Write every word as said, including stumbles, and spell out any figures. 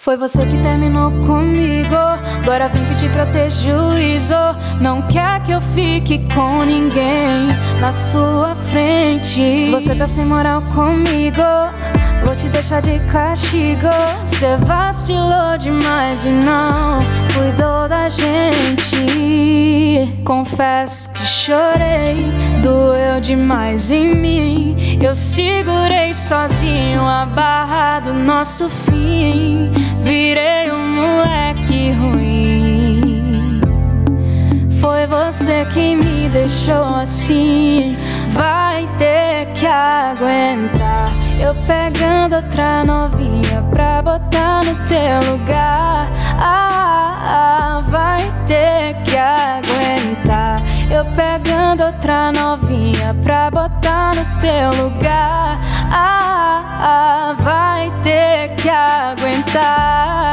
Foi você que terminou comigo, agora vem pedir pra eu ter juízo. Não quer que eu fique com ninguém na sua frente. Você tá sem moral comigo, vou te deixar de castigo. Cê vacilou demais e não cuidou da gente. Confesso que chorei, doeu demais em mim. Eu segurei sozinho a barra do nosso fim. Virei um moleque ruim. Foi você que me deixou assim. Vai ter que aguentar eu pegando outra novinha pra botar no teu lugar. Ah, ah, vai ter que aguentar eu pegando outra novinha pra botar no teu lugar. Ah, ah, vai ter que aguentar.